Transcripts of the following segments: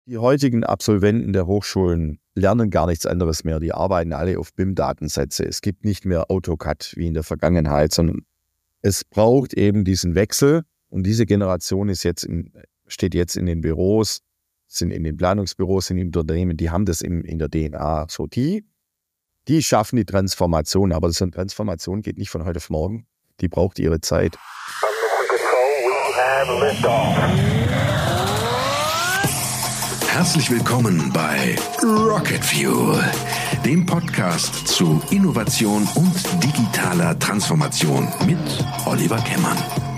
Die heutigen Absolventen der Hochschulen lernen gar nichts anderes mehr. Die arbeiten alle auf BIM-Datensätze. Es gibt nicht mehr AutoCAD wie in der Vergangenheit, sondern es braucht eben diesen Wechsel. Und diese Generation steht jetzt in den Büros, sind in den Planungsbüros, sind im Unternehmen, die haben das in der DNA. So die schaffen die Transformation, aber so eine Transformation geht nicht von heute auf morgen. Die braucht ihre Zeit. Herzlich willkommen bei Rocket Fuel, dem Podcast zu Innovation und digitaler Transformation mit Oliver Kemmern.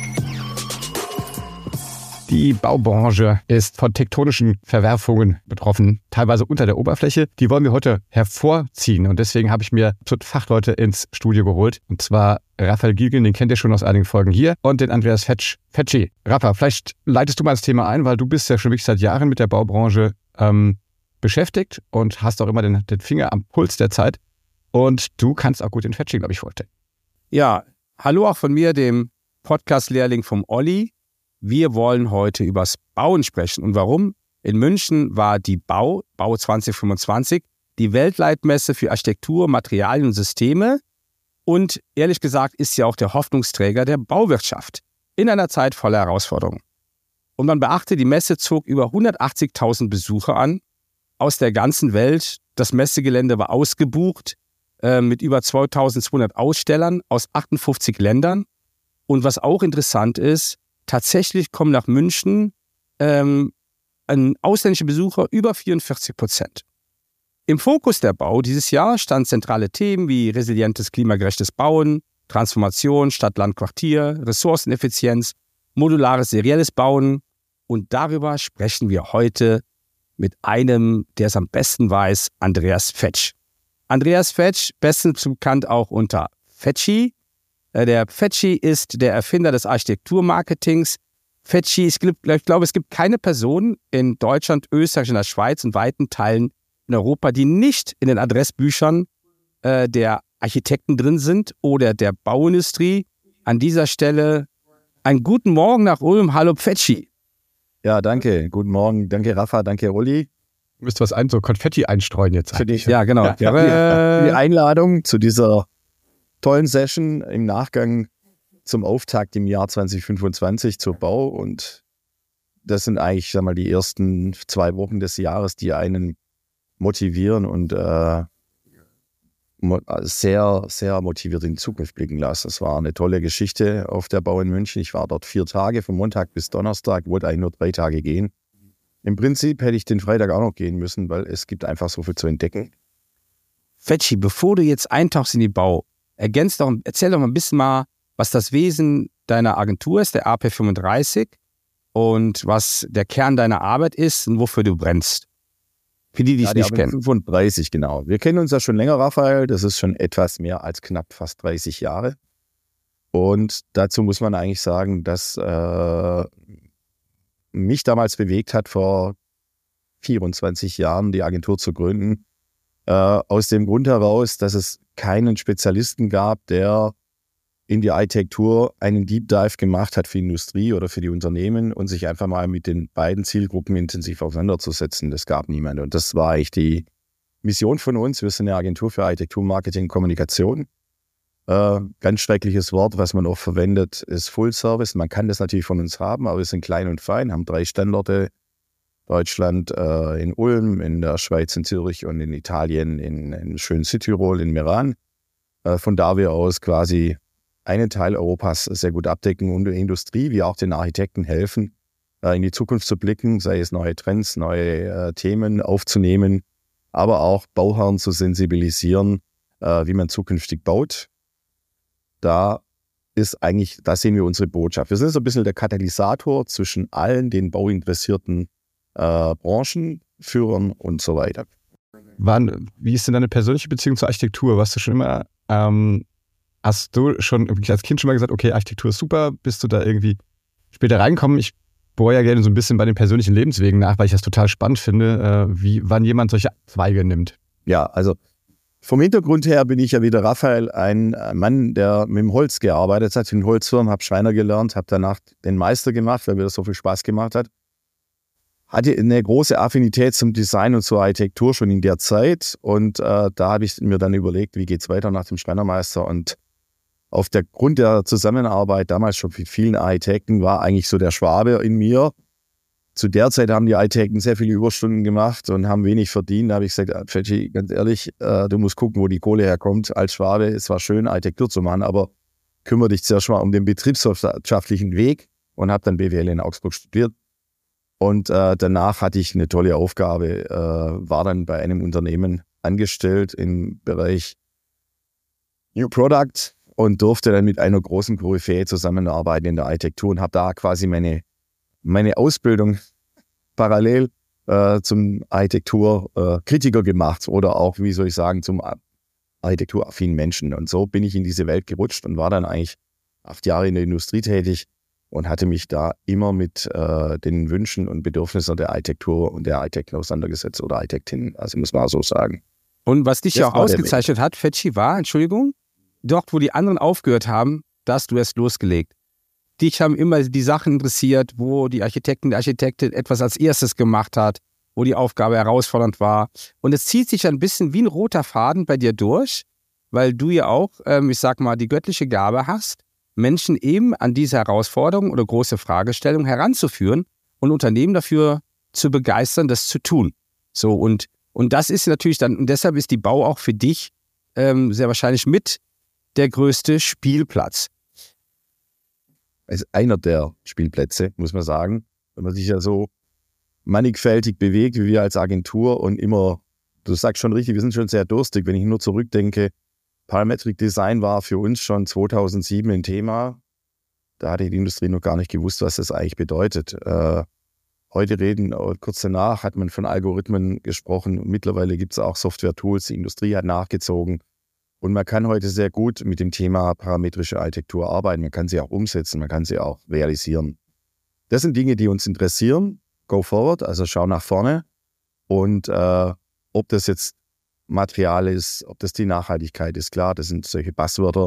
Die Baubranche ist von tektonischen Verwerfungen betroffen, teilweise unter der Oberfläche. Die wollen wir heute hervorziehen und deswegen habe ich mir Fachleute ins Studio geholt. Und zwar Raphael Gilgen, den kennt ihr schon aus einigen Folgen hier, und den Andreas Fetschi. Rafa, vielleicht leitest du mal das Thema ein, weil du bist ja schon wirklich seit Jahren mit der Baubranche beschäftigt und hast auch immer den Finger am Puls der Zeit. Und du kannst auch gut den Fetschi, glaube ich, vorstellen. Ja, hallo auch von mir, dem Podcast-Lehrling vom Olli. Wir wollen heute übers Bauen sprechen. Und warum? In München war die Bau 2025, die Weltleitmesse für Architektur, Materialien und Systeme. Und ehrlich gesagt ist sie auch der Hoffnungsträger der Bauwirtschaft in einer Zeit voller Herausforderungen. Und man beachte, die Messe zog über 180.000 Besucher an aus der ganzen Welt. Das Messegelände war ausgebucht mit über 2.200 Ausstellern aus 58 Ländern. Und was auch interessant ist, tatsächlich kommen nach München ausländische Besucher über 44%. Im Fokus der Bau dieses Jahr standen zentrale Themen wie resilientes, klimagerechtes Bauen, Transformation, Stadt, Land, Quartier, Ressourceneffizienz, modulares, serielles Bauen. Und darüber sprechen wir heute mit einem, der es am besten weiß, Andreas Fetsch. Andreas Fetsch, bestens bekannt auch unter Fetschi. Der Fetschi ist der Erfinder des Architekturmarketings. Fetschi, ich glaube, es gibt keine Person in Deutschland, Österreich, in der Schweiz und weiten Teilen in Europa, die nicht in den Adressbüchern der Architekten drin sind oder der Bauindustrie. An dieser Stelle einen guten Morgen nach Ulm. Hallo Fetschi. Ja, danke. Guten Morgen. Danke Rafa, danke Olli. Du müsst so Konfetti einstreuen jetzt. Für dich. Ja, genau. Die Einladung zu dieser tollen Session im Nachgang zum Auftakt im Jahr 2025 zur Bau. Und das sind eigentlich, die ersten 2 Wochen des Jahres, die einen motivieren und sehr, sehr motiviert in die Zukunft blicken lassen. Es war eine tolle Geschichte auf der Bau in München. Ich war dort 4 Tage, von Montag bis Donnerstag, wollte eigentlich nur 3 Tage gehen. Im Prinzip hätte ich den Freitag auch noch gehen müssen, weil es gibt einfach so viel zu entdecken. Fetschi, bevor du jetzt eintauchst in die Bau, erzähl doch mal ein bisschen was das Wesen deiner Agentur ist, der AP35, und was der Kern deiner Arbeit ist und wofür du brennst. Für die dich nicht kennen. 35, genau. Wir kennen uns ja schon länger, Raphael. Das ist schon etwas mehr als knapp fast 30 Jahre. Und dazu muss man eigentlich sagen, dass mich damals bewegt hat, vor 24 Jahren die Agentur zu gründen. Aus dem Grund heraus, dass es keinen Spezialisten gab, der in die Architektur einen Deep Dive gemacht hat für die Industrie oder für die Unternehmen und sich einfach mal mit den beiden Zielgruppen intensiv auseinanderzusetzen. Das gab niemand. Und das war eigentlich die Mission von uns. Wir sind eine Agentur für Architektur, Marketing, Kommunikation. Ganz schreckliches Wort, was man oft verwendet, ist Full Service. Man kann das natürlich von uns haben, aber wir sind klein und fein, haben 3 Standorte. Deutschland, in Ulm, in der Schweiz, in Zürich und in Italien, in schönen Südtirol, in Meran. Von da wir aus quasi einen Teil Europas sehr gut abdecken und der Industrie wie auch den Architekten helfen, in die Zukunft zu blicken, sei es neue Trends, neue Themen aufzunehmen, aber auch Bauherren zu sensibilisieren, wie man zukünftig baut. Da sehen wir unsere Botschaft. Wir sind so ein bisschen der Katalysator zwischen allen den bauinteressierten Branchenführern und so weiter. Wie ist denn deine persönliche Beziehung zur Architektur? Warst du schon immer, hast du schon als Kind schon mal gesagt, okay, Architektur ist super, bist du da irgendwie später reingekommen? Ich bohre ja gerne so ein bisschen bei den persönlichen Lebenswegen nach, weil ich das total spannend finde, wann jemand solche Zweige nimmt. Ja, also vom Hintergrund her bin ich ja wieder Raphael, ein Mann, der mit dem Holz gearbeitet hat, in Holzfirmen, habe Schreiner gelernt, habe danach den Meister gemacht, weil mir das so viel Spaß gemacht hat. hatte eine große Affinität zum Design und zur Architektur schon in der Zeit. Und da habe ich mir dann überlegt, wie geht es weiter nach dem Schreinermeister. Und auf der Grund der Zusammenarbeit damals schon mit vielen Architekten war eigentlich so der Schwabe in mir. Zu der Zeit haben die Architekten sehr viele Überstunden gemacht und haben wenig verdient. Da habe ich gesagt, Fetschi, ganz ehrlich, du musst gucken, wo die Kohle herkommt. Als Schwabe, es war schön, Architektur zu machen, aber kümmere dich zuerst mal um den betriebswirtschaftlichen Weg und habe dann BWL in Augsburg studiert. Und danach hatte ich eine tolle Aufgabe, war dann bei einem Unternehmen angestellt im Bereich New Product und durfte dann mit einer großen Koryphäe zusammenarbeiten in der Architektur und habe da quasi meine Ausbildung parallel zum Architekturkritiker gemacht oder auch, wie soll ich sagen, zum architekturaffinen Menschen. Und so bin ich in diese Welt gerutscht und war dann eigentlich 8 Jahre in der Industrie tätig und hatte mich da immer mit den Wünschen und Bedürfnissen der Architektur und der Architekten auseinandergesetzt oder Architektinnen, also muss man so sagen. Und was dich ja auch ausgezeichnet hat, Fetschi, war, Entschuldigung, dort, wo die anderen aufgehört haben, da hast du erst losgelegt. Dich haben immer die Sachen interessiert, wo die Architektin etwas als erstes gemacht hat, wo die Aufgabe herausfordernd war. Und es zieht sich ein bisschen wie ein roter Faden bei dir durch, weil du ja auch, ich sag mal, die göttliche Gabe hast, Menschen eben an diese Herausforderung oder große Fragestellung heranzuführen und Unternehmen dafür zu begeistern, das zu tun. So, und das ist natürlich dann, und deshalb ist die Bau auch für dich sehr wahrscheinlich mit der größte Spielplatz. Also einer der Spielplätze, muss man sagen, wenn man sich ja so mannigfältig bewegt, wie wir als Agentur und immer, du sagst schon richtig, wir sind schon sehr durstig, wenn ich nur zurückdenke, Parametric Design war für uns schon 2007 ein Thema. Da hatte die Industrie noch gar nicht gewusst, was das eigentlich bedeutet. Heute kurz danach hat man von Algorithmen gesprochen. Mittlerweile gibt es auch Software-Tools, die Industrie hat nachgezogen. Und man kann heute sehr gut mit dem Thema parametrische Architektur arbeiten. Man kann sie auch umsetzen, man kann sie auch realisieren. Das sind Dinge, die uns interessieren. Go forward, also schau nach vorne. Und ob das jetzt Material ist, ob das die Nachhaltigkeit ist, klar, das sind solche Buzzwörter,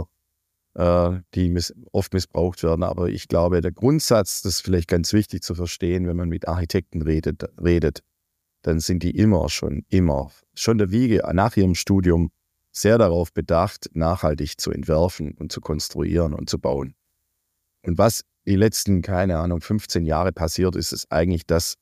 die oft missbraucht werden. Aber ich glaube, der Grundsatz, das ist vielleicht ganz wichtig zu verstehen, wenn man mit Architekten redet, dann sind die schon der Wiege nach ihrem Studium sehr darauf bedacht, nachhaltig zu entwerfen und zu konstruieren und zu bauen. Und was die letzten, 15 Jahre passiert ist, ist eigentlich, dass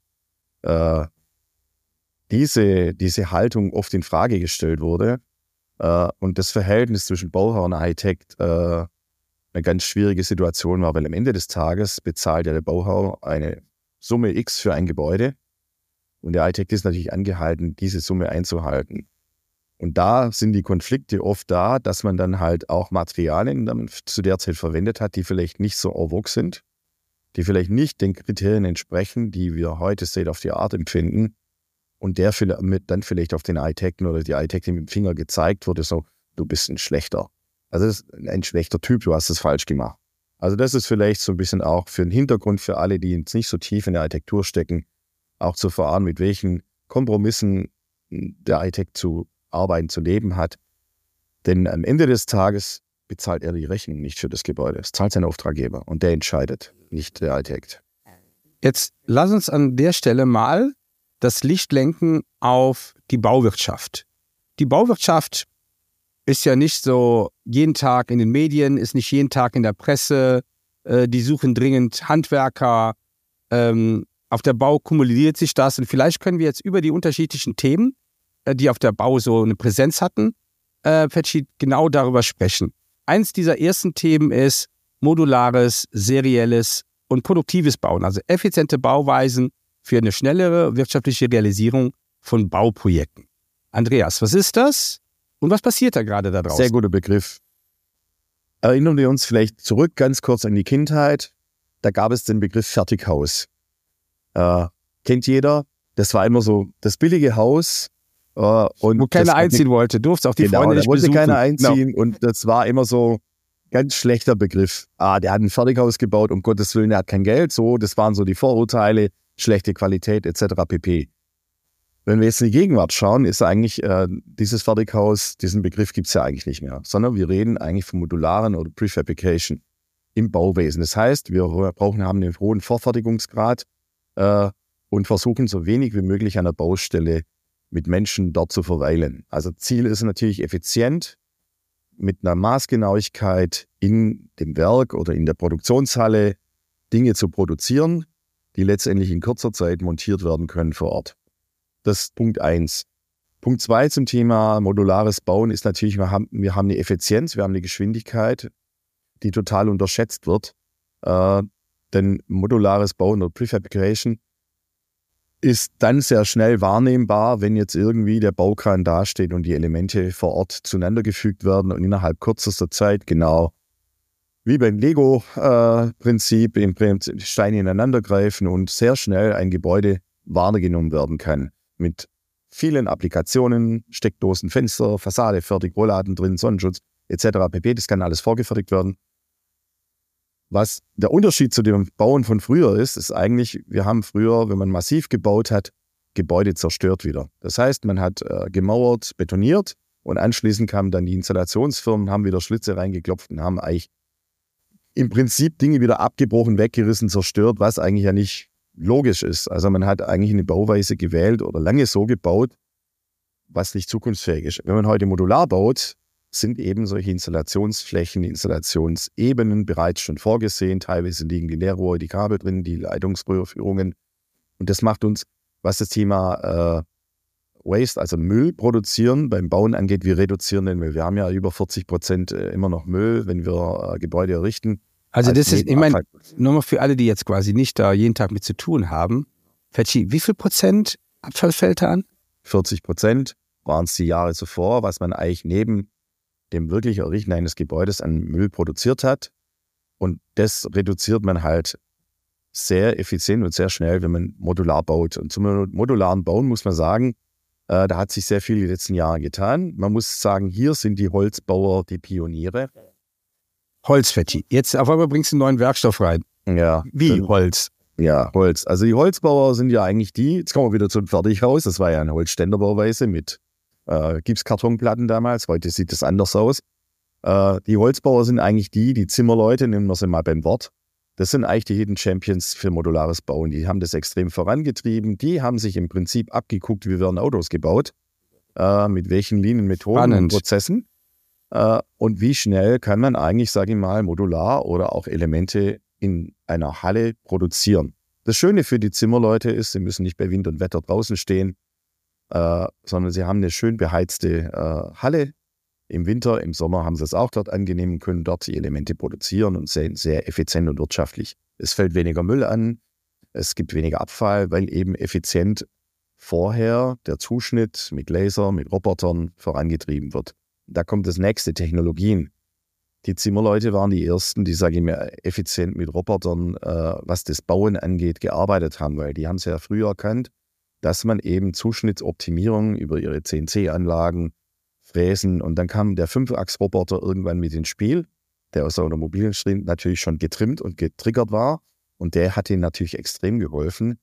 diese Haltung oft in Frage gestellt wurde und das Verhältnis zwischen Bauherr und Architekt eine ganz schwierige Situation war, weil am Ende des Tages bezahlt ja der Bauherr eine Summe X für ein Gebäude und der Architekt ist natürlich angehalten, diese Summe einzuhalten. Und da sind die Konflikte oft da, dass man dann halt auch Materialien zu der Zeit verwendet hat, die vielleicht nicht so en vogue sind, die vielleicht nicht den Kriterien entsprechen, die wir heute State of the Art empfinden. Und der dann vielleicht auf den Architekten oder die Architektin mit dem Finger gezeigt wurde, so, du bist ein schlechter. Also das ist ein schlechter Typ, du hast es falsch gemacht. Also das ist vielleicht so ein bisschen auch für den Hintergrund für alle, die jetzt nicht so tief in der Architektur stecken, auch zu erfahren, mit welchen Kompromissen der Architekt zu arbeiten, zu leben hat. Denn am Ende des Tages bezahlt er die Rechnung nicht für das Gebäude. Es zahlt sein Auftraggeber und der entscheidet, nicht der Architekt. Jetzt lass uns an der Stelle mal das Licht lenken auf die Bauwirtschaft. Die Bauwirtschaft ist ja nicht so jeden Tag in den Medien, ist nicht jeden Tag in der Presse. Die suchen dringend Handwerker. Auf der Bau kumuliert sich das. Und vielleicht können wir jetzt über die unterschiedlichen Themen, die auf der Bau so eine Präsenz hatten, Fetschi, genau darüber sprechen. Eins dieser ersten Themen ist modulares, serielles und produktives Bauen, also effiziente Bauweisen für eine schnellere wirtschaftliche Realisierung von Bauprojekten. Andreas, was ist das und was passiert da gerade da draußen? Sehr guter Begriff. Erinnern wir uns vielleicht zurück ganz kurz an die Kindheit. Da gab es den Begriff Fertighaus. Kennt jeder. Das war immer so das billige Haus. Und wo keiner einziehen wollte, durfte auch die Freunde nicht besuchen. Da wollte keiner einziehen und das war immer so ganz schlechter Begriff. Der hat ein Fertighaus gebaut, um Gottes Willen, der hat kein Geld. So, das waren so die Vorurteile, schlechte Qualität etc. pp. Wenn wir jetzt in die Gegenwart schauen, ist eigentlich dieses Fertighaus, diesen Begriff gibt es ja eigentlich nicht mehr, sondern wir reden eigentlich von modularen oder Prefabrication im Bauwesen. Das heißt, wir haben einen hohen Vorfertigungsgrad und versuchen so wenig wie möglich an der Baustelle mit Menschen dort zu verweilen. Also Ziel ist natürlich effizient, mit einer Maßgenauigkeit in dem Werk oder in der Produktionshalle Dinge zu produzieren, die letztendlich in kurzer Zeit montiert werden können vor Ort. Das ist Punkt 1. Punkt 2 zum Thema modulares Bauen ist natürlich, wir haben eine Effizienz, wir haben eine Geschwindigkeit, die total unterschätzt wird. Denn modulares Bauen oder Prefabrication ist dann sehr schnell wahrnehmbar, wenn jetzt irgendwie der Baukran dasteht und die Elemente vor Ort zueinander gefügt werden und innerhalb kürzester Zeit, genau wie beim Lego-Prinzip, im Prinzip Steine ineinander greifen und sehr schnell ein Gebäude wahrgenommen werden kann. Mit vielen Applikationen, Steckdosen, Fenster, Fassade fertig, Rollladen drin, Sonnenschutz etc. pp. Das kann alles vorgefertigt werden. Was der Unterschied zu dem Bauen von früher ist eigentlich, wir haben früher, wenn man massiv gebaut hat, Gebäude zerstört wieder. Das heißt, man hat gemauert, betoniert und anschließend kamen dann die Installationsfirmen, haben wieder Schlitze reingeklopft und haben eigentlich im Prinzip Dinge wieder abgebrochen, weggerissen, zerstört, was eigentlich ja nicht logisch ist. Also man hat eigentlich eine Bauweise gewählt oder lange so gebaut, was nicht zukunftsfähig ist. Wenn man heute modular baut, sind eben solche Installationsflächen, Installationsebenen bereits schon vorgesehen. Teilweise liegen die Leerrohre, die Kabel drin, die Leitungsröhrführungen. Und das macht uns, was das Thema Waste, also Müll produzieren, beim Bauen angeht, wir reduzieren den Müll. Wir haben ja über 40% immer noch Müll, wenn wir Gebäude errichten. Also das ist, ich meine, nur mal für alle, die jetzt quasi nicht da jeden Tag mit zu tun haben, Fetschi, wie viel Prozent Abfall fällt da an? 40% waren es die Jahre zuvor, was man eigentlich neben dem wirklich Errichten eines Gebäudes an Müll produziert hat. Und das reduziert man halt sehr effizient und sehr schnell, wenn man modular baut. Und zum modularen Bauen muss man sagen, da hat sich sehr viel in den letzten Jahren getan. Man muss sagen, hier sind die Holzbauer die Pioniere. Holzfetti. Jetzt auf einmal bringst du einen neuen Werkstoff rein. Ja. Wie Holz? Ja, Holz. Also die Holzbauer sind ja eigentlich die, jetzt kommen wir wieder zum Fertighaus, das war ja eine Holzständerbauweise mit Gipskartonplatten damals, heute sieht das anders aus. Die Holzbauer sind eigentlich die Zimmerleute, nehmen wir sie mal beim Wort. Das sind eigentlich die Hidden Champions für modulares Bauen. Die haben das extrem vorangetrieben. Die haben sich im Prinzip abgeguckt, wie werden Autos gebaut, mit welchen Linien, Methoden und Prozessen. Und wie schnell kann man eigentlich, sage ich mal, modular oder auch Elemente in einer Halle produzieren. Das Schöne für die Zimmerleute ist, sie müssen nicht bei Wind und Wetter draußen stehen, sondern sie haben eine schön beheizte Halle. Im Winter, im Sommer haben sie es auch dort angenehm, können dort die Elemente produzieren und sind sehr effizient und wirtschaftlich. Es fällt weniger Müll an, es gibt weniger Abfall, weil eben effizient vorher der Zuschnitt mit Laser, mit Robotern vorangetrieben wird. Da kommt das nächste, Technologien. Die Zimmerleute waren die ersten, die, sage ich mal, effizient mit Robotern, was das Bauen angeht, gearbeitet haben, weil die haben es ja früher erkannt, dass man eben Zuschnittsoptimierung über ihre CNC-Anlagen, Fräsen und dann kam der 5-Achs-Roboter irgendwann mit ins Spiel, der aus der Automobilindustrie natürlich schon getrimmt und getriggert war und der hat ihnen natürlich extrem geholfen,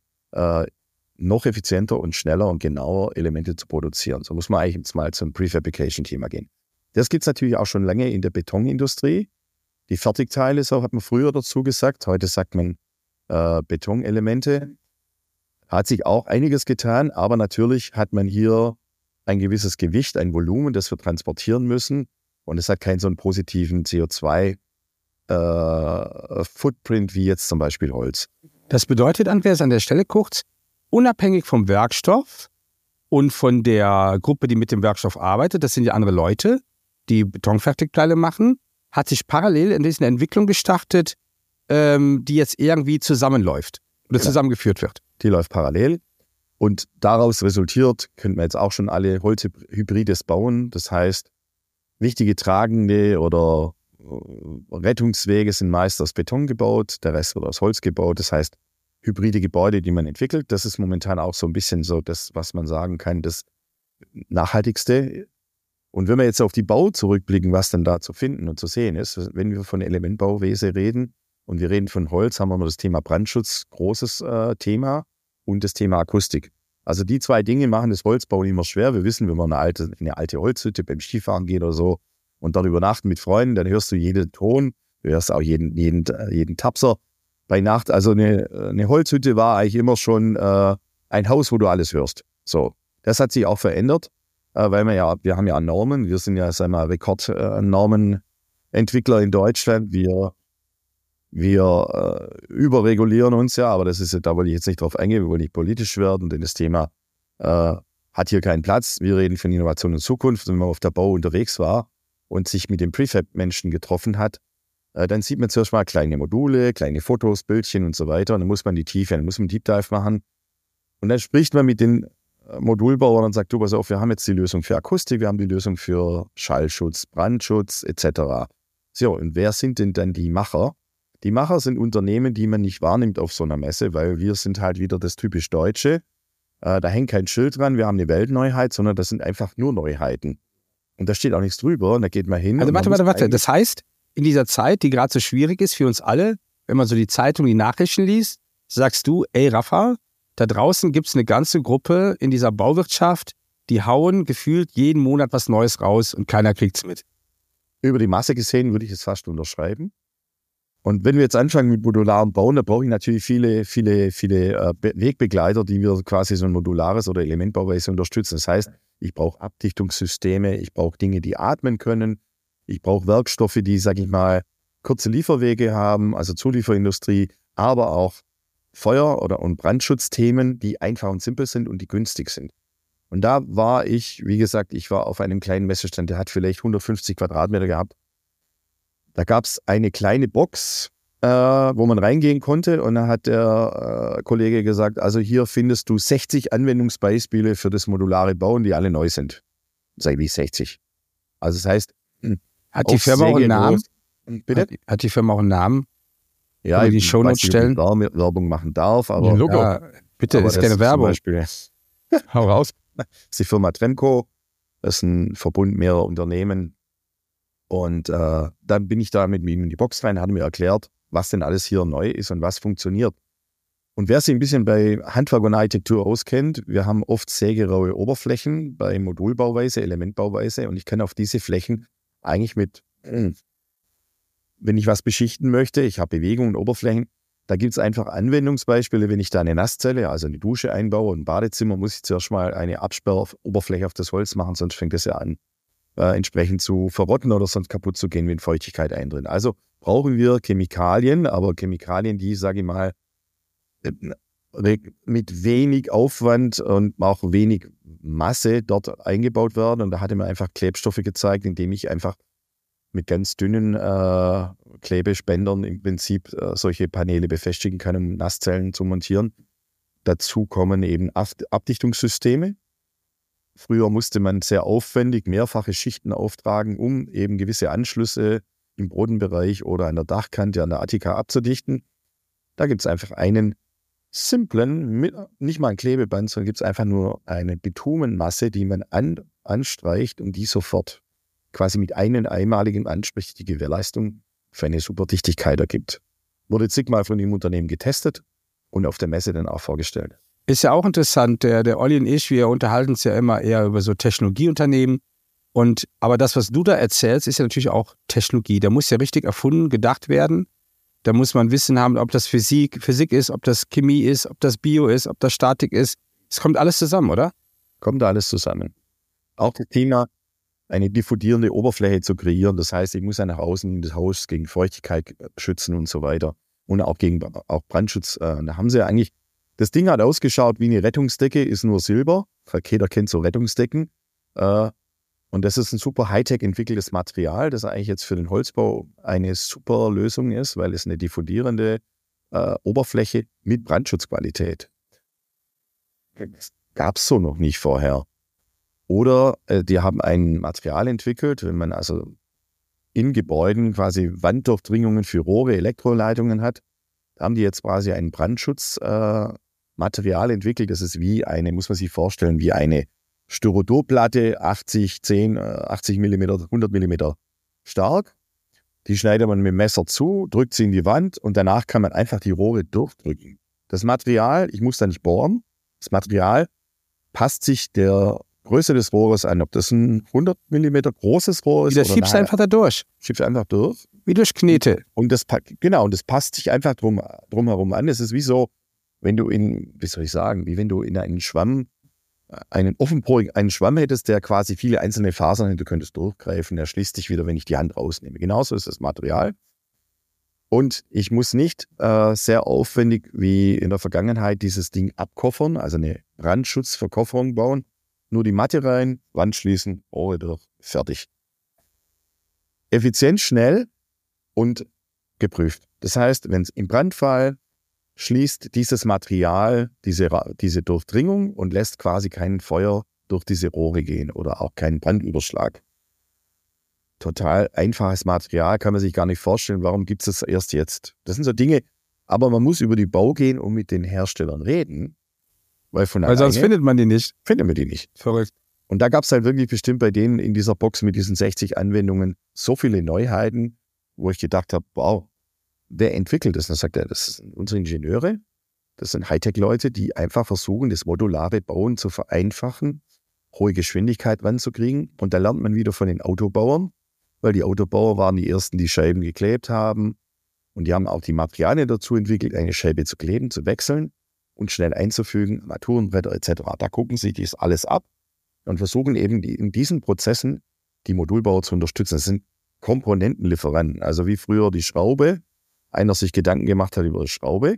noch effizienter und schneller und genauer Elemente zu produzieren. So muss man eigentlich jetzt mal zum Prefabrication-Thema gehen. Das gibt es natürlich auch schon lange in der Betonindustrie. Die Fertigteile, so hat man früher dazu gesagt. Heute sagt man Betonelemente. Hat sich auch einiges getan, aber natürlich hat man hier ein gewisses Gewicht, ein Volumen, das wir transportieren müssen. Und es hat keinen so einen positiven CO2-Footprint wie jetzt zum Beispiel Holz. Das bedeutet, Andreas, an der Stelle kurz, unabhängig vom Werkstoff und von der Gruppe, die mit dem Werkstoff arbeitet, das sind ja andere Leute, die Betonfertigteile machen, hat sich parallel in dieser Entwicklung gestartet, die jetzt irgendwie zusammenläuft oder zusammengeführt wird. Die läuft parallel und daraus resultiert, könnten wir jetzt auch schon alle Holzhybrides bauen. Das heißt, wichtige tragende oder Rettungswege sind meist aus Beton gebaut, der Rest wird aus Holz gebaut. Das heißt, hybride Gebäude, die man entwickelt, das ist momentan auch so ein bisschen so das, was man sagen kann, das Nachhaltigste. Und wenn wir jetzt auf die Bau zurückblicken, was dann da zu finden und zu sehen ist, wenn wir von Elementbauweise reden und wir reden von Holz, haben wir noch das Thema Brandschutz, großes Thema und das Thema Akustik. Also die zwei Dinge machen das Holzbauen immer schwer. Wir wissen, wenn wir in eine alte Holzhütte beim Skifahren gehen oder so und dort übernachten mit Freunden, dann hörst du jeden Ton, du hörst auch jeden Tapser. bei Nacht, also eine Holzhütte war eigentlich immer schon ein Haus, wo du alles hörst. So, das hat sich auch verändert, weil wir haben ja Normen, wir sind ja, sagen wir mal, Rekordnormenentwickler in Deutschland, wir überregulieren uns ja, aber da wollte ich jetzt nicht drauf eingehen, wir wollen nicht politisch werden, denn das Thema hat hier keinen Platz. Wir reden von Innovation und Zukunft. Und wenn man auf der Bau unterwegs war und sich mit den Prefab-Menschen getroffen hat, dann sieht man zuerst mal kleine Module, kleine Fotos, Bildchen und so weiter. Und dann muss man die Tiefe, dann muss man einen Deep Dive machen. Und dann spricht man mit den Modulbauern und sagt, du, pass auf, wir haben jetzt die Lösung für Akustik, wir haben die Lösung für Schallschutz, Brandschutz etc. So, und wer sind denn dann die Macher? Die Macher sind Unternehmen, die man nicht wahrnimmt auf so einer Messe, weil wir sind halt wieder das typisch Deutsche. Da hängt kein Schild dran, wir haben eine Weltneuheit, sondern das sind einfach nur Neuheiten. Und da steht auch nichts drüber und da geht man hin. Also warte. Das heißt, in dieser Zeit, die gerade so schwierig ist für uns alle, wenn man so die Zeitung, die Nachrichten liest, sagst du, ey Rafa, da draußen gibt es eine ganze Gruppe in dieser Bauwirtschaft, die hauen gefühlt jeden Monat was Neues raus und keiner kriegt es mit. Über die Masse gesehen würde ich es fast unterschreiben. Und wenn wir jetzt anfangen mit modularen Bauen, da brauche ich natürlich viele Wegbegleiter, die mir quasi so ein modulares oder Elementbauweise unterstützen. Das heißt, ich brauche Abdichtungssysteme, ich brauche Dinge, die atmen können, ich brauche Werkstoffe, die, sage ich mal, kurze Lieferwege haben, also Zulieferindustrie, aber auch Feuer- und Brandschutzthemen, die einfach und simpel sind und die günstig sind. Und da war ich, wie gesagt, auf einem kleinen Messestand, der hat vielleicht 150 Quadratmeter gehabt. Da gab es eine kleine Box, wo man reingehen konnte und da hat der Kollege gesagt, also hier findest du 60 Anwendungsbeispiele für das modulare Bauen, die alle neu sind. Sag ich, wie 60? Also das heißt, hat die Firma auch einen Namen? Bitte? Hat die Firma auch einen Namen? Ja, die Shownotes stellen? Werbung machen darf, aber... Logo. Ja, bitte, aber ist keine Werbung. Beispiel, Hau raus. Das ist die Firma Tremco, das ist ein Verbund mehrerer Unternehmen. Und dann bin ich da mit ihm in die Box rein, hat mir erklärt, was denn alles hier neu ist und was funktioniert. Und wer sich ein bisschen bei Handwerk und Architektur auskennt, wir haben oft sägeraue Oberflächen bei Modulbauweise, Elementbauweise und ich kann auf diese Flächen eigentlich wenn ich was beschichten möchte, ich habe Bewegung und Oberflächen, da gibt es einfach Anwendungsbeispiele, wenn ich da eine Nasszelle, also eine Dusche einbaue und ein Badezimmer, muss ich zuerst mal eine Absperroberfläche auf das Holz machen, sonst fängt es ja an, entsprechend zu verrotten oder sonst kaputt zu gehen, wenn Feuchtigkeit eintritt. Also brauchen wir Chemikalien, aber Chemikalien, die, sage ich mal, mit wenig Aufwand und auch wenig Masse dort eingebaut werden. Und da hatte mir einfach Klebstoffe gezeigt, indem ich einfach mit ganz dünnen Klebespendern im Prinzip solche Paneele befestigen kann, um Nasszellen zu montieren. Dazu kommen eben Abdichtungssysteme. Früher musste man sehr aufwendig mehrfache Schichten auftragen, um eben gewisse Anschlüsse im Bodenbereich oder an der Dachkante, an der Attika abzudichten. Da gibt es einfach einen simplen, nicht mal ein Klebeband, sondern gibt es einfach nur eine Bitumenmasse, die man anstreicht und die sofort quasi mit einem einmaligen Anstrich die Gewährleistung für eine super Dichtigkeit ergibt. Wurde zigmal von dem Unternehmen getestet und auf der Messe dann auch vorgestellt. Ist ja auch interessant, der Olli und ich, wir unterhalten uns ja immer eher über so Technologieunternehmen. Aber das, was du da erzählst, ist ja natürlich auch Technologie. Da muss ja richtig erfunden, gedacht werden. Da muss man Wissen haben, ob das Physik ist, ob das Chemie ist, ob das Bio ist, ob das Statik ist. Es kommt alles zusammen, oder? Kommt da alles zusammen. Auch das Thema, eine diffundierende Oberfläche zu kreieren. Das heißt, ich muss ja nach außen in das Haus gegen Feuchtigkeit schützen und so weiter. Und auch gegen Brandschutz. Da haben sie ja eigentlich, das Ding hat ausgeschaut wie eine Rettungsdecke, ist nur Silber. Jeder kennt so Rettungsdecken. Und das ist ein super Hightech entwickeltes Material, das eigentlich jetzt für den Holzbau eine super Lösung ist, weil es eine diffundierende Oberfläche mit Brandschutzqualität. Das gab es so noch nicht vorher. Oder die haben ein Material entwickelt, wenn man also in Gebäuden quasi Wanddurchdringungen für Rohre, Elektroleitungen hat, da haben die jetzt quasi ein Brandschutzmaterial entwickelt. Das ist wie eine, muss man sich vorstellen, wie eine Styroporplatte, 80 mm, 100 mm stark. Die schneidet man mit dem Messer zu, drückt sie in die Wand und danach kann man einfach die Rohre durchdrücken. Das Material, ich muss da nicht bohren, das Material passt sich der Größe des Rohres an, ob das ein 100 mm großes Rohr ist. Das schiebst du einfach da durch. Schiebst einfach durch. Wie durch Knete. Und das passt sich einfach drumherum an. Es ist wie so, wenn du wie wenn du in einen Schwamm, einen Schwamm hättest, der quasi viele einzelne Fasern hätte, du könntest durchgreifen, der schließt sich wieder, wenn ich die Hand rausnehme. Genauso ist das Material. Und ich muss nicht sehr aufwendig wie in der Vergangenheit dieses Ding abkoffern, also eine Brandschutzverkofferung bauen. Nur die Matte rein, Wand schließen, Rohre durch, fertig. Effizient, schnell und geprüft. Das heißt, wenn es im Brandfall schließt dieses Material diese Durchdringung und lässt quasi kein Feuer durch diese Rohre gehen oder auch keinen Brandüberschlag. Total einfaches Material, kann man sich gar nicht vorstellen, warum gibt es das erst jetzt? Das sind so Dinge, aber man muss über die Bau gehen und mit den Herstellern reden, weil sonst findet man die nicht. Finden wir die nicht. Verrückt. Und da gab es halt wirklich bestimmt bei denen in dieser Box mit diesen 60 Anwendungen so viele Neuheiten, wo ich gedacht habe, wow, wer entwickelt das? Und dann sagt er, das sind unsere Ingenieure, das sind Hightech-Leute, die einfach versuchen, das modulare Bauen zu vereinfachen, hohe Geschwindigkeit ranzukriegen. Und da lernt man wieder von den Autobauern, weil die Autobauer waren die ersten, die Scheiben geklebt haben. Und die haben auch die Materialien dazu entwickelt, eine Scheibe zu kleben, zu wechseln und schnell einzufügen, Armaturenbretter etc. Da gucken sie das alles ab und versuchen eben in diesen Prozessen die Modulbauer zu unterstützen. Das sind Komponentenlieferanten, also wie früher die Schraube, einer sich Gedanken gemacht hat über die Schraube,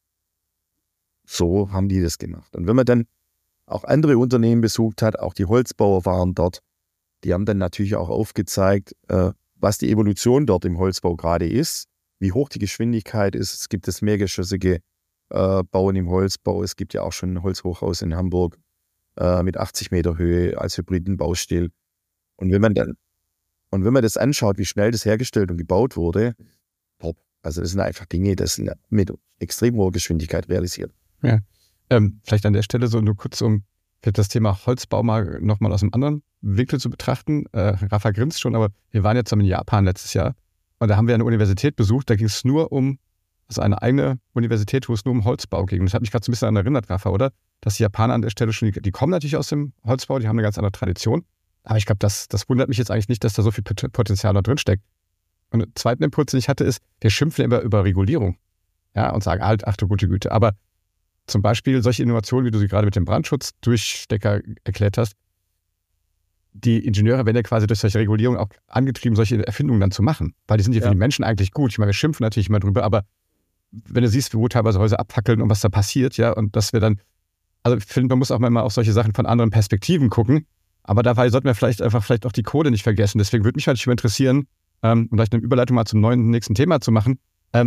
so haben die das gemacht. Und wenn man dann auch andere Unternehmen besucht hat, auch die Holzbauer waren dort, die haben dann natürlich auch aufgezeigt, was die Evolution dort im Holzbau gerade ist, wie hoch die Geschwindigkeit ist. Es gibt das mehrgeschossige Bauen im Holzbau. Es gibt ja auch schon ein Holzhochhaus in Hamburg mit 80 Meter Höhe als hybriden Baustil. Und wenn man das anschaut, wie schnell das hergestellt und gebaut wurde, top. Also das sind einfach Dinge, das sind mit extrem hoher Geschwindigkeit realisiert. Ja. Vielleicht an der Stelle so nur kurz, um das Thema Holzbau nochmal aus einem anderen Winkel zu betrachten. Rafa grinst schon, aber wir waren jetzt in Japan letztes Jahr und da haben wir eine Universität besucht, da ging es nur eine eigene Universität, wo es nur um Holzbau ging. Und das hat mich gerade so ein bisschen daran erinnert, Rafa, oder? Dass die Japaner an der Stelle schon, die kommen natürlich aus dem Holzbau, die haben eine ganz andere Tradition. Aber ich glaube, das wundert mich jetzt eigentlich nicht, dass da so viel Potenzial noch drinsteckt. Und den zweiten Impuls, den ich hatte, ist, wir schimpfen immer über Regulierung. Ja, und sagen, ach du gute Güte. Aber zum Beispiel solche Innovationen, wie du sie gerade mit dem Brandschutzdurchstecker erklärt hast, die Ingenieure werden ja quasi durch solche Regulierung auch angetrieben, solche Erfindungen dann zu machen. Weil die sind ja für die Menschen eigentlich gut. Ich meine, wir schimpfen natürlich immer drüber, aber wenn du siehst, wo teilweise Häuser abfackeln und was da passiert, ja, und dass wir dann, also ich finde, man muss auch mal auf solche Sachen von anderen Perspektiven gucken, aber dabei sollten wir vielleicht auch die Kohle nicht vergessen. Deswegen würde mich halt schon interessieren, um vielleicht eine Überleitung mal zum nächsten Thema zu machen.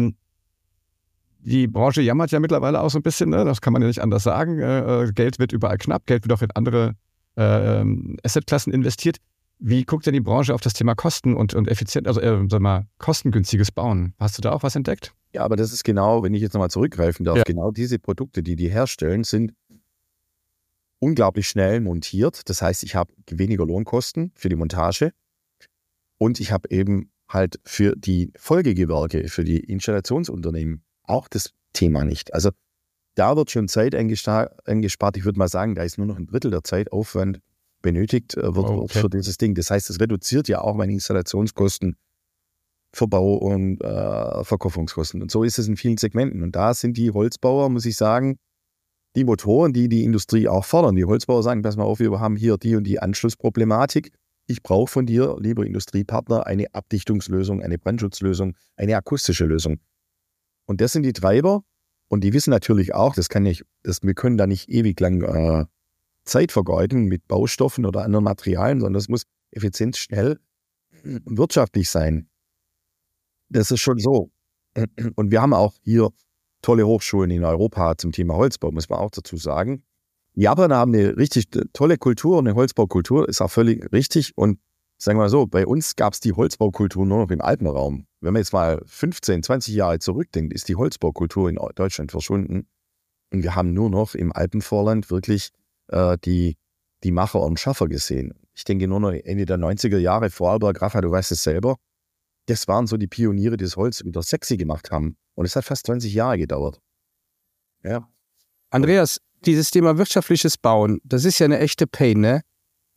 Die Branche jammert ja mittlerweile auch so ein bisschen, ne? Das kann man ja nicht anders sagen. Geld wird überall knapp, Geld wird auch in andere Assetklassen investiert. Wie guckt denn die Branche auf das Thema Kosten und effizient, also kostengünstiges Bauen? Hast du da auch was entdeckt? Ja, aber das ist genau, wenn ich jetzt nochmal zurückgreifen darf, genau diese Produkte, die herstellen, sind unglaublich schnell montiert. Das heißt, ich habe weniger Lohnkosten für die Montage und ich habe eben halt für die Folgegewerke, für die Installationsunternehmen auch das Thema nicht. Also da wird schon Zeit eingespart. Ich würde mal sagen, da ist nur noch ein Drittel der Zeitaufwand benötigt wird für dieses Ding. Das heißt, es reduziert ja auch meine Installationskosten, Verbau und Verkaufungskosten. Und so ist es in vielen Segmenten. Und da sind die Holzbauer, muss ich sagen, die Motoren, die die Industrie auch fordern. Die Holzbauer sagen, pass mal auf, wir haben hier die und die Anschlussproblematik. Ich brauche von dir, lieber Industriepartner, eine Abdichtungslösung, eine Brandschutzlösung, eine akustische Lösung. Und das sind die Treiber. Und die wissen natürlich auch, wir können da nicht ewig lang Zeit vergeuden mit Baustoffen oder anderen Materialien, sondern das muss effizient, schnell und wirtschaftlich sein. Das ist schon so. Und wir haben auch hier tolle Hochschulen in Europa zum Thema Holzbau, muss man auch dazu sagen. Die Japaner haben eine richtig tolle Kultur, eine Holzbaukultur, ist auch völlig richtig. Und sagen wir mal so, bei uns gab es die Holzbaukultur nur noch im Alpenraum. Wenn man jetzt mal 15, 20 Jahre zurückdenkt, ist die Holzbaukultur in Deutschland verschwunden. Und wir haben nur noch im Alpenvorland wirklich die Macher und Schaffer gesehen. Ich denke nur noch Ende der 90er Jahre, Vorarlberg, Rafa, du weißt es selber, das waren so die Pioniere, die das Holz wieder sexy gemacht haben. Und es hat fast 20 Jahre gedauert. Ja. Andreas, dieses Thema wirtschaftliches Bauen, das ist ja eine echte Pain, ne?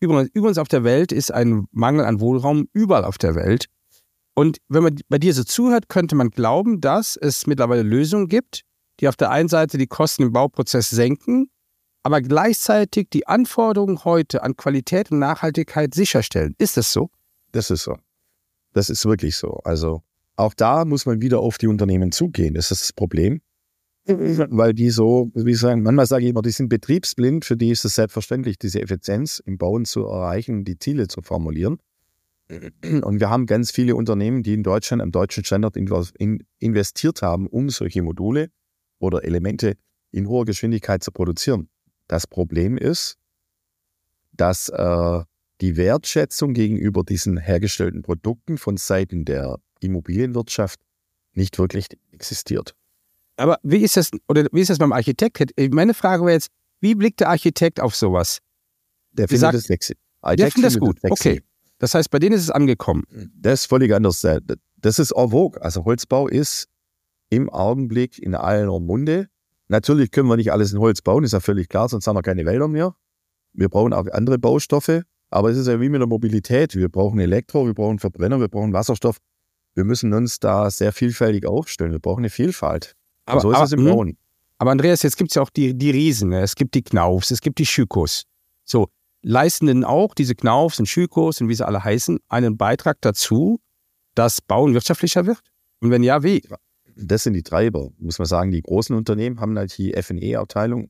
Übrigens auf der Welt ist ein Mangel an Wohnraum überall auf der Welt. Und wenn man bei dir so zuhört, könnte man glauben, dass es mittlerweile Lösungen gibt, die auf der einen Seite die Kosten im Bauprozess senken, aber gleichzeitig die Anforderungen heute an Qualität und Nachhaltigkeit sicherstellen. Ist das so? Das ist so. Das ist wirklich so. Also auch da muss man wieder auf die Unternehmen zugehen. Das ist das Problem. Weil die so, wie sagen, manchmal sage ich immer, die sind betriebsblind. Für die ist es selbstverständlich, diese Effizienz im Bauen zu erreichen, die Ziele zu formulieren. Und wir haben ganz viele Unternehmen, die in Deutschland am deutschen Standard investiert haben, um solche Module oder Elemente in hoher Geschwindigkeit zu produzieren. Das Problem ist, dass die Wertschätzung gegenüber diesen hergestellten Produkten von Seiten der Immobilienwirtschaft nicht wirklich existiert. Aber wie ist das beim Architekt? Meine Frage wäre jetzt, wie blickt der Architekt auf sowas? Der findet das sexy. Der findet das gut, okay. Das heißt, bei denen ist es angekommen. Das ist völlig anders. Das ist en vogue. Also Holzbau ist im Augenblick in aller Munde. Natürlich können wir nicht alles in Holz bauen, ist ja völlig klar, sonst haben wir keine Wälder mehr. Wir brauchen auch andere Baustoffe, aber es ist ja wie mit der Mobilität. Wir brauchen Elektro, wir brauchen Verbrenner, wir brauchen Wasserstoff. Wir müssen uns da sehr vielfältig aufstellen. Wir brauchen eine Vielfalt. Aber so ist es im Bauen. Aber Andreas, jetzt gibt es ja auch die Riesen. Ne? Es gibt die Knaufs, es gibt die Schükos. So, leisten denn auch diese Knaufs und Schükos und wie sie alle heißen, einen Beitrag dazu, dass Bauen wirtschaftlicher wird? Und wenn ja, wie? Das sind die Treiber, muss man sagen. Die großen Unternehmen haben halt die F&E-Abteilung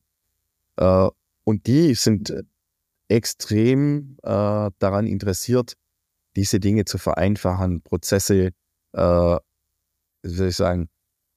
und die sind extrem daran interessiert, diese Dinge zu vereinfachen, Prozesse, wie soll ich sagen,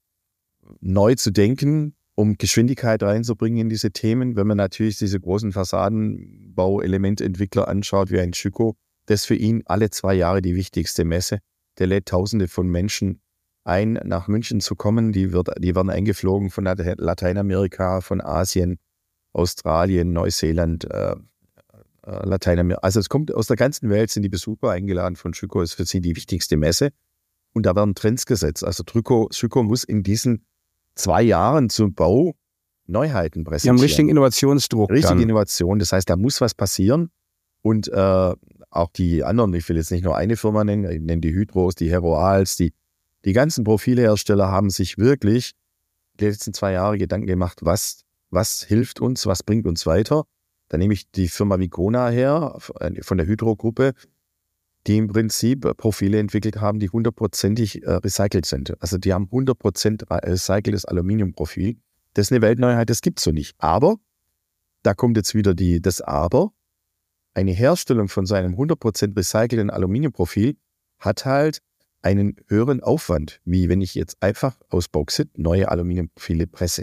neu zu denken, um Geschwindigkeit reinzubringen in diese Themen. Wenn man natürlich diese großen Fassadenbauelemententwickler anschaut, wie ein Schüko, das ist für ihn alle 2 Jahre die wichtigste Messe. Der lädt Tausende von Menschen ein, nach München zu kommen. Die werden eingeflogen von Lateinamerika, von Asien, Australien, Neuseeland, Lateinamerika. Also es kommt aus der ganzen Welt, sind die Besucher eingeladen von Schüko, ist für sie die wichtigste Messe. Und da werden Trends gesetzt. Also Schüko muss in diesen 2 Jahren zum Bau Neuheiten präsentieren. Die haben richtigen Innovationsdruck. Richtige Innovation, das heißt, da muss was passieren. Und auch die anderen, ich will jetzt nicht nur eine Firma nennen, ich nenne die Hydros, die Heroals, die ganzen Profilhersteller haben sich wirklich die letzten 2 Jahre Gedanken gemacht, was hilft uns, was bringt uns weiter. Da nehme ich die Firma Vicona her, von der Hydro-Gruppe, die im Prinzip Profile entwickelt haben, die 100%ig recycelt sind. Also die haben 100% recyceltes Aluminiumprofil. Das ist eine Weltneuheit, das gibt es so nicht. Aber, da kommt jetzt wieder das Aber, eine Herstellung von seinem 100% recycelten Aluminiumprofil hat halt einen höheren Aufwand, wie wenn ich jetzt einfach aus Bauxit neue Aluminiumprofile presse.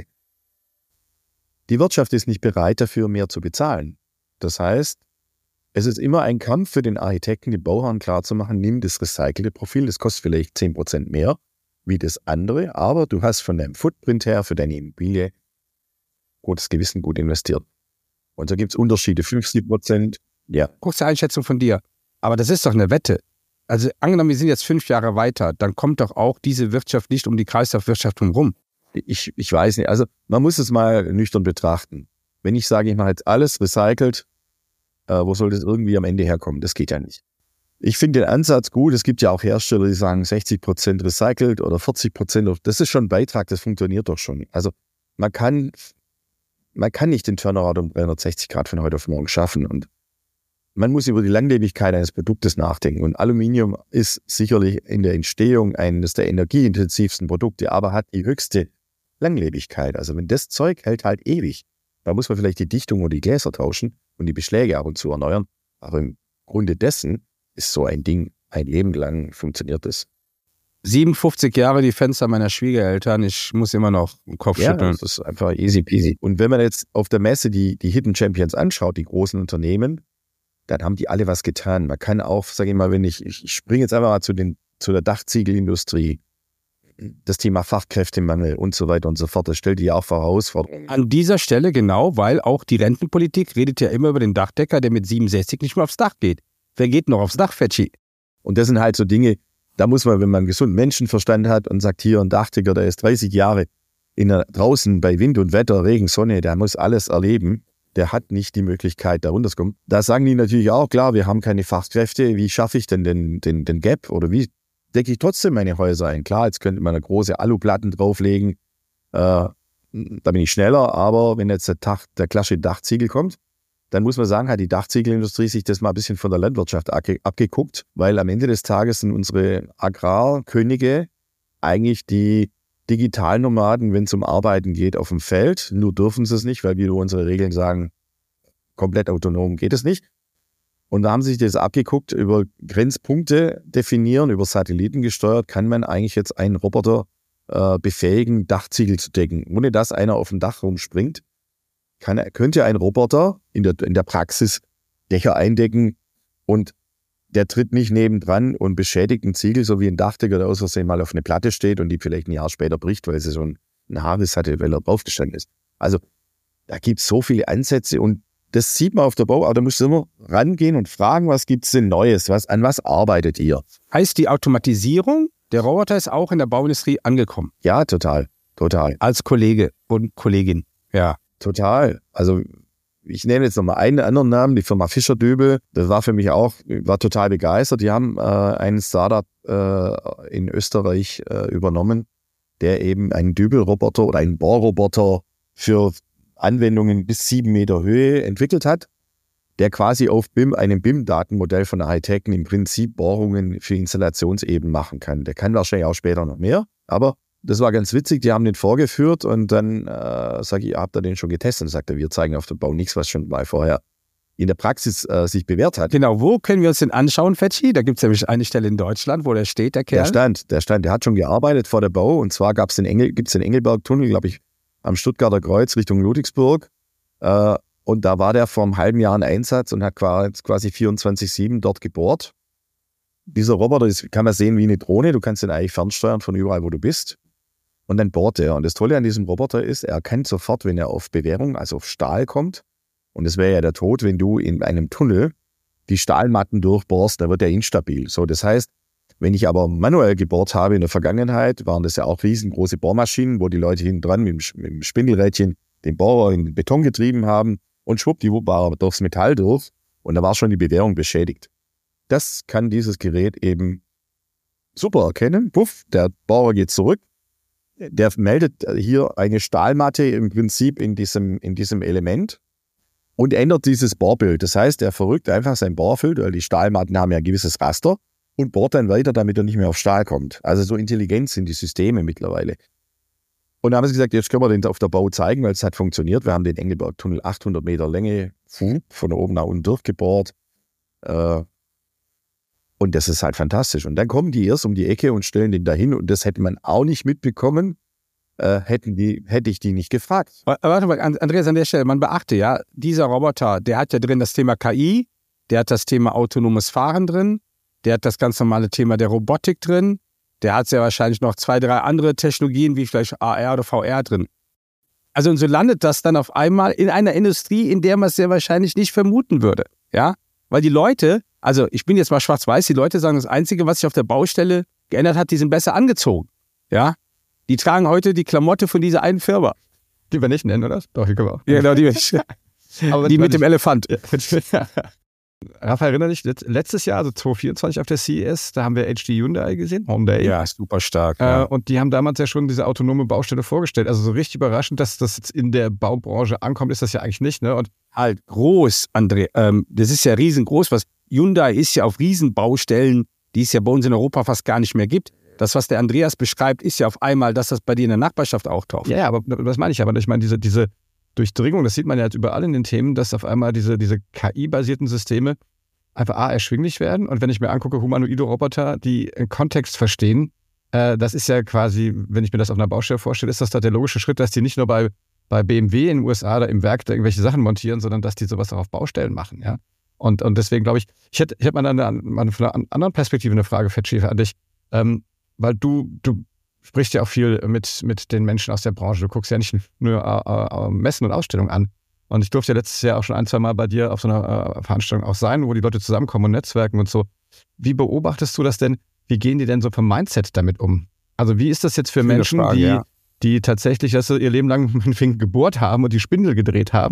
Die Wirtschaft ist nicht bereit dafür, mehr zu bezahlen. Das heißt, es ist immer ein Kampf für den Architekten, den Bauherren klarzumachen, nimm das recycelte Profil, das kostet vielleicht 10% mehr wie das andere, aber du hast von deinem Footprint her für deine Immobilie gutes Gewissen, gut investiert. Und da gibt es Unterschiede, 50%, ja. Kurze Einschätzung von dir, aber das ist doch eine Wette. Also angenommen, wir sind jetzt 5 Jahre weiter, dann kommt doch auch diese Wirtschaft nicht um die Kreislaufwirtschaft rum. Ich weiß nicht, also man muss es mal nüchtern betrachten. Wenn ich sage, ich mache jetzt alles recycelt, wo soll das irgendwie am Ende herkommen? Das geht ja nicht. Ich finde den Ansatz gut. Es gibt ja auch Hersteller, die sagen 60% recycelt oder 40%. Das ist schon ein Beitrag, das funktioniert doch schon. Also man kann nicht den Turnaround um 360 Grad von heute auf morgen schaffen. Und man muss über die Langlebigkeit eines Produktes nachdenken. Und Aluminium ist sicherlich in der Entstehung eines der energieintensivsten Produkte, aber hat die höchste Langlebigkeit. Also wenn das Zeug hält halt ewig. Da muss man vielleicht die Dichtung oder die Gläser tauschen und die Beschläge ab und zu erneuern. Aber im Grunde dessen ist so ein Ding ein Leben lang funktioniert es. 57 Jahre die Fenster meiner Schwiegereltern, ich muss immer noch den Kopf schütteln. Das ist einfach easy peasy. Und wenn man jetzt auf der Messe die Hidden Champions anschaut, die großen Unternehmen, dann haben die alle was getan. Man kann auch, sage ich mal, wenn ich springe jetzt einfach mal zu der Dachziegelindustrie, das Thema Fachkräftemangel und so weiter und so fort, das stellt die auch vor Herausforderungen. An dieser Stelle genau, weil auch die Rentenpolitik redet ja immer über den Dachdecker, der mit 67 nicht mehr aufs Dach geht. Wer geht noch aufs Dach, Fetschi? Und das sind halt so Dinge, da muss man, wenn man einen gesunden Menschenverstand hat und sagt, hier ein Dachdecker, der ist 30 Jahre draußen bei Wind und Wetter, Regen, Sonne, der muss alles erleben, der hat nicht die Möglichkeit, da runterzukommen. Da sagen die natürlich auch, klar, wir haben keine Fachkräfte, wie schaffe ich denn den Gap oder wie decke ich trotzdem meine Häuser ein? Klar, jetzt könnte man eine große Aluplatten drauflegen, da bin ich schneller, aber wenn jetzt der klassische Dachziegel kommt, dann muss man sagen, hat die Dachziegelindustrie sich das mal ein bisschen von der Landwirtschaft abgeguckt, weil am Ende des Tages sind unsere Agrarkönige eigentlich die Digitalnomaden, wenn es um Arbeiten geht auf dem Feld. Nur dürfen sie es nicht, weil wir unsere Regeln sagen, komplett autonom geht es nicht. Und da haben sie sich das abgeguckt, über Grenzpunkte definieren, über Satelliten gesteuert, kann man eigentlich jetzt einen Roboter befähigen, Dachziegel zu decken. Ohne dass einer auf dem Dach rumspringt, könnte ein Roboter in der Praxis Dächer eindecken und der tritt nicht nebendran und beschädigt einen Ziegel, so wie ein Dachdecker, der aus Versehen mal auf eine Platte steht und die vielleicht ein Jahr später bricht, weil sie so einen Haarriss hatte, weil er draufgestanden ist. Also da gibt es so viele Ansätze und das sieht man auf der Bau, aber da musst du immer rangehen und fragen, was gibt es denn Neues, an was arbeitet ihr? Heißt, die Automatisierung der Roboter ist auch in der Bauindustrie angekommen? Ja, total. Als Kollege und Kollegin, ja. Total. Also ich nenne jetzt nochmal einen anderen Namen, die Firma Fischer-Dübel. Das war für mich auch, war total begeistert. Die haben einen Startup in Österreich übernommen, der eben einen Dübelroboter oder einen Bohrroboter für Anwendungen bis 7 Meter Höhe entwickelt hat, der quasi auf einem BIM-Datenmodell von der Hightech im Prinzip Bohrungen für Installationsebenen machen kann. Der kann wahrscheinlich auch später noch mehr, aber das war ganz witzig, die haben den vorgeführt und dann sage ich, habt ihr den schon getestet? Und sagt er, wir zeigen auf dem Bau nichts, was schon mal vorher in der Praxis sich bewährt hat. Genau, wo können wir uns den anschauen, Fetschi? Da gibt es nämlich eine Stelle in Deutschland, wo der steht, der Kerl. Der hat schon gearbeitet vor der Bau und zwar gibt es den Engelberg-Tunnel, glaube ich, am Stuttgarter Kreuz Richtung Ludwigsburg und da war der vor einem halben Jahr in Einsatz und hat quasi 24/7 dort gebohrt. Dieser Roboter kann man sehen wie eine Drohne, du kannst den eigentlich fernsteuern von überall, wo du bist. Und dann bohrt er. Und das Tolle an diesem Roboter ist, er erkennt sofort, wenn er auf Bewährung, also auf Stahl kommt. Und das wäre ja der Tod, wenn du in einem Tunnel die Stahlmatten durchbohrst, dann wird er instabil. So, das heißt, wenn ich aber manuell gebohrt habe in der Vergangenheit, waren das ja auch riesengroße Bohrmaschinen, wo die Leute hinten dran mit dem Spindelrädchen den Bohrer in den Beton getrieben haben und schwuppdiwupp war er durchs Metall durch und da war schon die Bewährung beschädigt. Das kann dieses Gerät eben super erkennen. Puff, der Bohrer geht zurück. Der meldet hier eine Stahlmatte im Prinzip in diesem Element und ändert dieses Bohrbild. Das heißt, er verrückt einfach sein Bohrfeld, weil die Stahlmatten haben ja ein gewisses Raster und bohrt dann weiter, damit er nicht mehr auf Stahl kommt. Also so intelligent sind die Systeme mittlerweile. Und da haben sie gesagt, jetzt können wir den auf der Bau zeigen, weil es hat funktioniert. Wir haben den Engelberg-Tunnel 800 Meter Länge von oben nach unten durchgebohrt. Und das ist halt fantastisch. Und dann kommen die erst um die Ecke und stellen den dahin. Und das hätte man auch nicht mitbekommen, hätte ich die nicht gefragt. Warte mal, Andreas, an der Stelle, man beachte ja, dieser Roboter, der hat ja drin das Thema KI, der hat das Thema autonomes Fahren drin, der hat das ganz normale Thema der Robotik drin, der hat ja wahrscheinlich noch 2, 3 andere Technologien, wie vielleicht AR oder VR drin. Also und so landet das dann auf einmal in einer Industrie, in der man es sehr wahrscheinlich nicht vermuten würde. Ja? Weil die Leute, also ich bin jetzt mal schwarz-weiß, die Leute sagen, das Einzige, was sich auf der Baustelle geändert hat, die sind besser angezogen. Ja? Die tragen heute die Klamotte von dieser einen Firma. Die wir nicht nennen, oder? Doch, die können wir auch. Ja, genau, die mit dem Elefant. Ja. Raphael, erinnere dich, letztes Jahr, also 2024 auf der CES, da haben wir HD Hyundai gesehen. Hyundai. Ja, super stark. Ja. Und die haben damals ja schon diese autonome Baustelle vorgestellt. Also so richtig überraschend, dass das jetzt in der Baubranche ankommt, ist das ja eigentlich nicht. Ne? Und halt groß, André. Das ist ja riesengroß. Hyundai ist ja auf Riesenbaustellen, die es ja bei uns in Europa fast gar nicht mehr gibt. Das, was der Andreas beschreibt, ist ja auf einmal, dass das bei dir in der Nachbarschaft auftaucht. Ja, aber das meine ich aber. Ich meine, diese Durchdringung, das sieht man ja jetzt überall in den Themen, dass auf einmal diese KI-basierten Systeme einfach erschwinglich werden. Und wenn ich mir angucke, humanoide Roboter, die einen Kontext verstehen, das ist ja quasi, wenn ich mir das auf einer Baustelle vorstelle, ist das da der logische Schritt, dass die nicht nur bei BMW in den USA oder im Werk da irgendwelche Sachen montieren, sondern dass die sowas auch auf Baustellen machen. Ja? Und deswegen glaube ich, ich hätte mal von einer anderen Perspektive eine Frage, Fettschäfer, an dich. Weil du sprichst ja auch viel mit den Menschen aus der Branche. Du guckst ja nicht nur Messen und Ausstellungen an. Und ich durfte ja letztes Jahr auch schon 1-2 Mal bei dir auf so einer Veranstaltung auch sein, wo die Leute zusammenkommen und netzwerken und so. Wie beobachtest du das denn? Wie gehen die denn so vom Mindset damit um? Also wie ist das jetzt für Menschen, die tatsächlich ihr Leben lang mit den Fingern gebohrt haben und die Spindel gedreht haben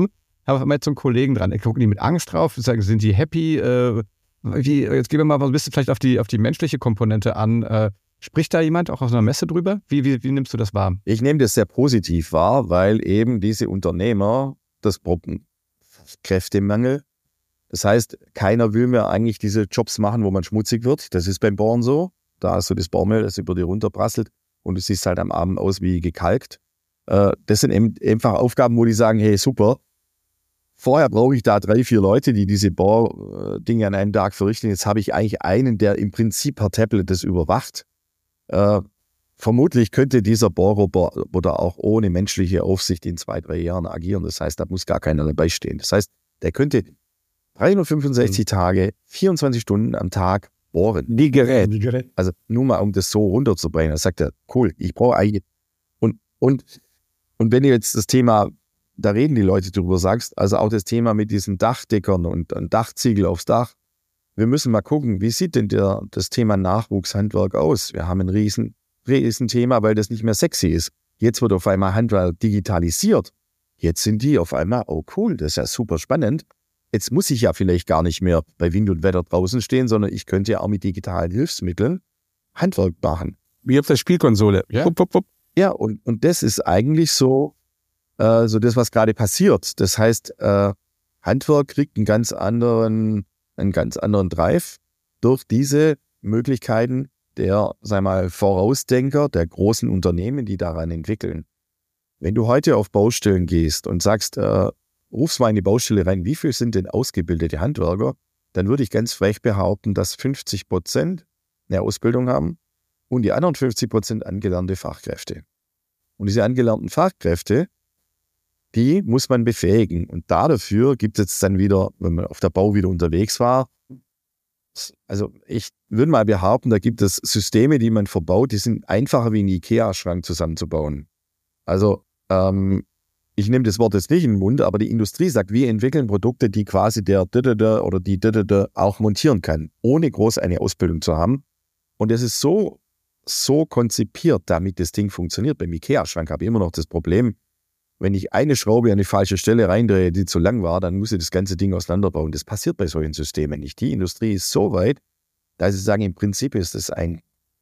habe ich jetzt so einen Kollegen dran. Gucken die mit Angst drauf? Sagen, sind die happy? Jetzt gehen wir mal ein bisschen vielleicht auf die menschliche Komponente an. Spricht da jemand auch auf einer Messe drüber? Wie nimmst du das wahr? Ich nehme das sehr positiv wahr, weil eben diese Unternehmer das Problem Kräftemangel. Das heißt, keiner will mehr eigentlich diese Jobs machen, wo man schmutzig wird. Das ist beim Bohren so. Da hast du das Bohrmehl, das über dir runterprasselt und du siehst halt am Abend aus wie gekalkt. Das sind einfach Aufgaben, wo die sagen, hey, super, vorher brauche ich da 3, 4 Leute, die diese Bohrdinge an einem Tag verrichten. Jetzt habe ich eigentlich einen, der im Prinzip per Tablet das überwacht. Vermutlich könnte dieser Bohrroboter auch ohne menschliche Aufsicht in 2, 3 Jahren agieren. Das heißt, da muss gar keiner dabei stehen. Das heißt, der könnte 365 Tage, 24 Stunden am Tag bohren. Die Geräte. Also nur mal, um das so runterzubringen. Da sagt er, cool, ich brauche eigentlich... Und wenn du jetzt das Thema, da reden die Leute drüber, sagst, also auch das Thema mit diesen Dachdeckern und Dachziegel aufs Dach, wir müssen mal gucken, wie sieht denn das Thema Nachwuchshandwerk aus? Wir haben ein riesen Thema, weil das nicht mehr sexy ist. Jetzt wird auf einmal Handwerk digitalisiert. Jetzt sind die auf einmal, oh cool, das ist ja super spannend. Jetzt muss ich ja vielleicht gar nicht mehr bei Wind und Wetter draußen stehen, sondern ich könnte ja auch mit digitalen Hilfsmitteln Handwerk machen. Wie auf der Spielkonsole. Ja. Wupp, wupp, wupp. Ja, und das ist eigentlich so das, was gerade passiert. Das heißt, Handwerk kriegt einen ganz anderen Drive durch diese Möglichkeiten der, sag mal, Vorausdenker, der großen Unternehmen, die daran entwickeln. Wenn du heute auf Baustellen gehst und sagst, rufst mal in die Baustelle rein, wie viel sind denn ausgebildete Handwerker, dann würde ich ganz frech behaupten, dass 50% eine Ausbildung haben und die anderen 50% angelernte Fachkräfte. Und diese angelernten Fachkräfte, die muss man befähigen. Und dafür gibt es dann wieder, wenn man auf der Bau wieder unterwegs war, also ich würde mal behaupten, da gibt es Systeme, die man verbaut, die sind einfacher wie ein IKEA-Schrank zusammenzubauen. Also ich nehme das Wort jetzt nicht in den Mund, aber die Industrie sagt, wir entwickeln Produkte, die quasi der oder die auch montieren kann, ohne groß eine Ausbildung zu haben. Und das ist so konzipiert, damit das Ding funktioniert. Beim IKEA-Schrank habe ich immer noch das Problem, wenn ich eine Schraube an die falsche Stelle reindrehe, die zu lang war, dann muss ich das ganze Ding auseinanderbauen. Das passiert bei solchen Systemen nicht. Die Industrie ist so weit, dass sie sagen, im Prinzip ist es ein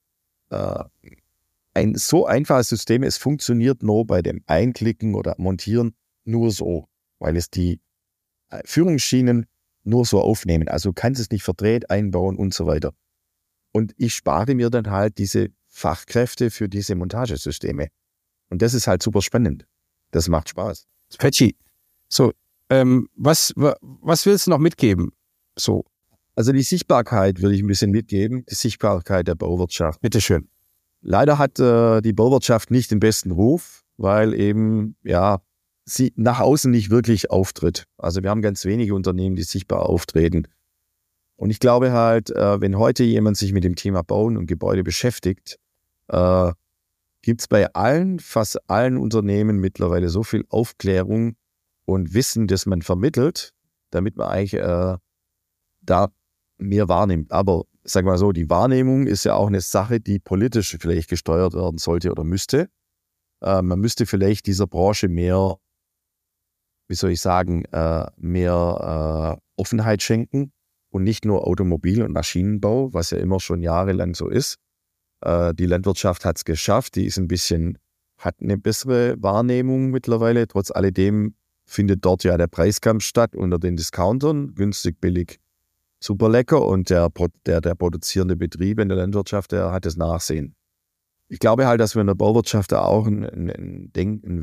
so einfaches System, es funktioniert nur bei dem Einklicken oder Montieren nur so, weil es die Führungsschienen nur so aufnehmen. Also du kannst es nicht verdreht einbauen und so weiter. Und ich spare mir dann halt diese Fachkräfte für diese Montagesysteme. Und das ist halt super spannend. Das macht Spaß. Petschi, so, was willst du noch mitgeben? So. Also die Sichtbarkeit will ich ein bisschen mitgeben, die Sichtbarkeit der Bauwirtschaft. Bitteschön. Leider hat die Bauwirtschaft nicht den besten Ruf, weil eben, ja, sie nach außen nicht wirklich auftritt. Also wir haben ganz wenige Unternehmen, die sichtbar auftreten. Und ich glaube halt, wenn heute jemand sich mit dem Thema Bauen und Gebäude beschäftigt, gibt es bei fast allen Unternehmen mittlerweile so viel Aufklärung und Wissen, das man vermittelt, damit man eigentlich da mehr wahrnimmt. Aber sag mal so, die Wahrnehmung ist ja auch eine Sache, die politisch vielleicht gesteuert werden sollte oder müsste. Man müsste vielleicht dieser Branche mehr, wie soll ich sagen, mehr Offenheit schenken und nicht nur Automobil- und Maschinenbau, was ja immer schon jahrelang so ist. Die Landwirtschaft hat es geschafft, hat eine bessere Wahrnehmung mittlerweile. Trotz alledem findet dort ja der Preiskampf statt unter den Discountern, günstig, billig, super lecker, und der produzierende Betrieb in der Landwirtschaft, der hat das Nachsehen. Ich glaube halt, dass wir in der Bauwirtschaft da auch einen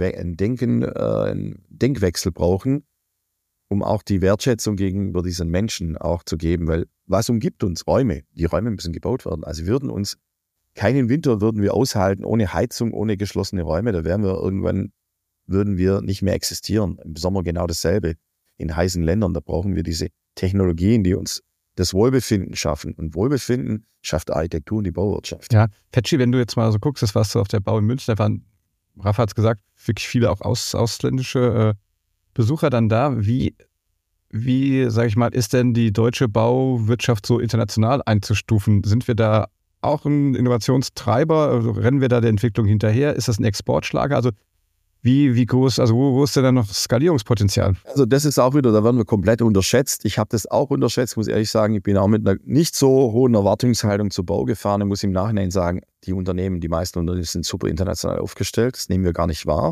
Denkwechsel brauchen, um auch die Wertschätzung gegenüber diesen Menschen auch zu geben, weil was umgibt uns? Räume. Die Räume müssen gebaut werden. Also keinen Winter würden wir aushalten ohne Heizung, ohne geschlossene Räume. Da würden wir nicht mehr existieren. Im Sommer genau dasselbe. In heißen Ländern, da brauchen wir diese Technologien, die uns das Wohlbefinden schaffen. Und Wohlbefinden schafft Architektur und die Bauwirtschaft. Ja, Petschi, wenn du jetzt mal so guckst, das warst du auf der Bau in München, da waren, Rafa hat es gesagt, wirklich viele auch ausländische Besucher dann da. Wie, sage ich mal, ist denn die deutsche Bauwirtschaft so international einzustufen? Sind wir da auch ein Innovationstreiber? Also rennen wir da der Entwicklung hinterher? Ist das ein Exportschlager? Also Wie groß, also wo ist denn da noch Skalierungspotenzial? Also das ist auch wieder, da werden wir komplett unterschätzt. Ich habe das auch unterschätzt, muss ehrlich sagen. Ich bin auch mit einer nicht so hohen Erwartungshaltung zu Bau gefahren und muss im Nachhinein sagen, die meisten Unternehmen sind super international aufgestellt. Das nehmen wir gar nicht wahr.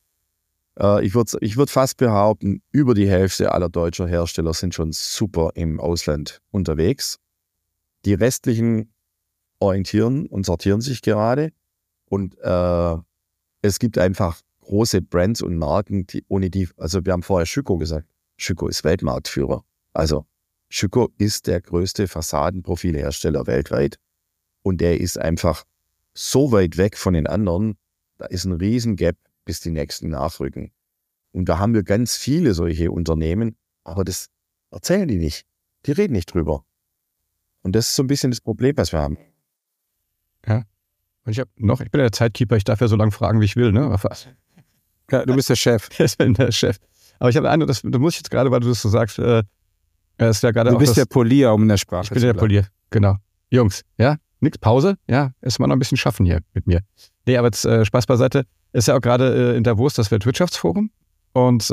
Ich würd fast behaupten, über die Hälfte aller deutscher Hersteller sind schon super im Ausland unterwegs. Die restlichen orientieren und sortieren sich gerade. Und es gibt einfach große Brands und Marken, also wir haben vorher Schüco gesagt. Schüco ist Weltmarktführer. Also Schüco ist der größte Fassadenprofilhersteller weltweit. Und der ist einfach so weit weg von den anderen, da ist ein riesen Gap, bis die nächsten nachrücken. Und da haben wir ganz viele solche Unternehmen, aber das erzählen die nicht. Die reden nicht drüber. Und das ist so ein bisschen das Problem, was wir haben. Ja. Und ich bin der Zeitkeeper, ich darf ja so lange fragen, wie ich will, ne? Ja, du bist der Chef. Ich bin der Chef. Aber ich habe eine, da muss ich jetzt gerade, weil du das so sagst, ist ja gerade du auch bist der Polier, um in der Sprache zu bleiben. Ich bin der Polier, genau. Jungs, ja, nix Pause, ja, erstmal noch ein bisschen schaffen hier mit mir. Nee, aber jetzt Spaß beiseite, ist ja auch gerade in Davos das Weltwirtschaftsforum und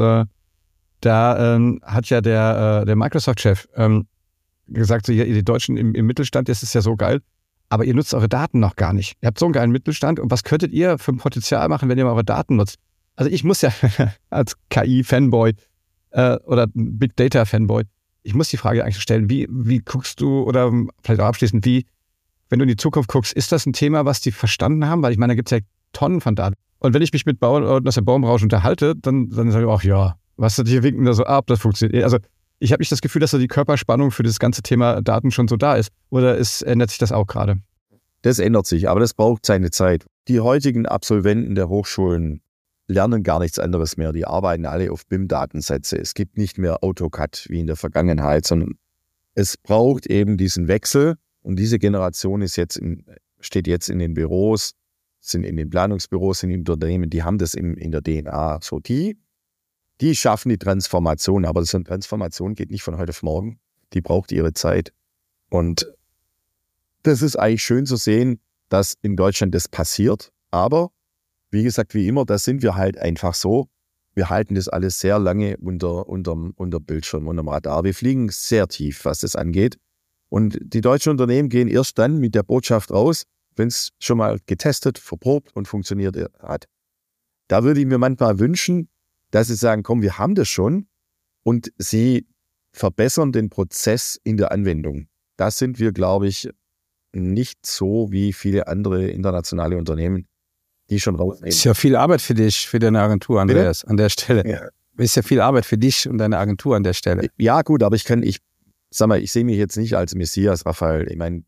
da hat ja der Microsoft-Chef gesagt, so, ihr Deutschen im Mittelstand, das ist ja so geil, aber ihr nutzt eure Daten noch gar nicht. Ihr habt so einen geilen Mittelstand und was könntet ihr für ein Potenzial machen, wenn ihr mal eure Daten nutzt? Also ich muss ja als KI-Fanboy oder Big Data-Fanboy, ich muss die Frage eigentlich stellen, wie guckst du oder vielleicht auch abschließend, wenn du in die Zukunft guckst, ist das ein Thema, was die verstanden haben? Weil ich meine, da gibt es ja Tonnen von Daten. Und wenn ich mich mit Bauern aus der Baumbranche unterhalte, dann sage ich auch, ja, was die winken da so ab, das funktioniert. Also ich habe nicht das Gefühl, dass so die Körperspannung für das ganze Thema Daten schon so da ist. Oder ändert sich das auch gerade? Das ändert sich, aber das braucht seine Zeit. Die heutigen Absolventen der Hochschulen lernen gar nichts anderes mehr. Die arbeiten alle auf BIM-Datensätze. Es gibt nicht mehr AutoCAD wie in der Vergangenheit, sondern es braucht eben diesen Wechsel. Und diese Generation steht jetzt in den Büros, sind in den Planungsbüros, in den Unternehmen, die haben das in der DNA. So, die schaffen die Transformation, aber so eine Transformation geht nicht von heute auf morgen. Die braucht ihre Zeit. Und das ist eigentlich schön zu sehen, dass in Deutschland das passiert. Aber wie gesagt, wie immer, da sind wir halt einfach so. Wir halten das alles sehr lange unter Bildschirm, unterm Radar. Wir fliegen sehr tief, was das angeht. Und die deutschen Unternehmen gehen erst dann mit der Botschaft raus, wenn es schon mal getestet, verprobt und funktioniert hat. Da würde ich mir manchmal wünschen, dass sie sagen, komm, wir haben das schon und sie verbessern den Prozess in der Anwendung. Da sind wir, glaube ich, nicht so wie viele andere internationale Unternehmen, die schon rausnehmen. Ist ja viel Arbeit für dich, für deine Agentur, Andreas, an der Stelle. Ja. Ist ja viel Arbeit für dich und deine Agentur an der Stelle. Ja, gut, aber ich sehe mich jetzt nicht als Messias, Raphael. Ich meine,